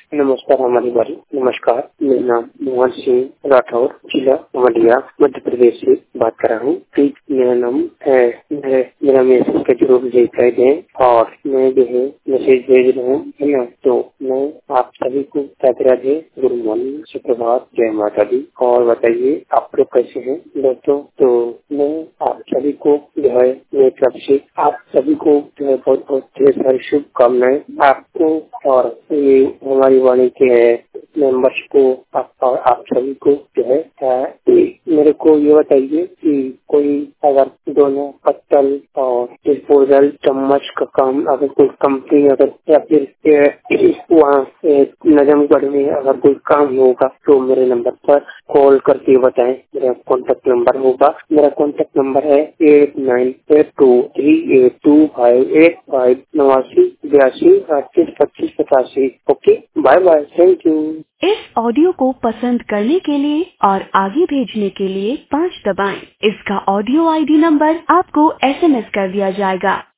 नमस्कार हमारी बारी। नमस्कार, मेरा नाम मोहन सिंह राठौर, जिला उमरिया, मध्य प्रदेश से बात कर रहा हूँ। मेरा नाम है, मेरा मैसेज का जरूर रिप्लाई दें और मैं जो है मैसेज भेज रहा हूँ, है ना। तो मैं आप सभी को राधे राधे, गुड मॉर्निंग, सुप्रभात, जय माता दी। और बताइए आप लोग कैसे हैं दोस्तों। तो मैं आप सभी को जो है मेरी तरफ से आप सभी को जो है बहुत बहुत ढेर सारी शुभकामनाएं आपको और ये हमारी वाणी के मेंबर्स को आप सभी को जो है मेरे को ये बताइए कि कोई अगर दोनों पत्तल और डिस्पोजल चम्मच का काम अगर कोई कंपनी अगर या फिर वहाँ नजमगढ़ में अगर कोई काम होगा तो मेरे नंबर पर कॉल करके बताएं। मेरा कॉन्टेक्ट नंबर होगा, मेरा कॉन्टेक्ट नंबर है 8982382585 8982382585। Okay, bye bye, thank you. इस ऑडियो को पसंद करने के लिए और आगे भेजने के लिए 5 दबाएं। इसका ऑडियो आईडी नंबर आपको SMS कर दिया जाएगा।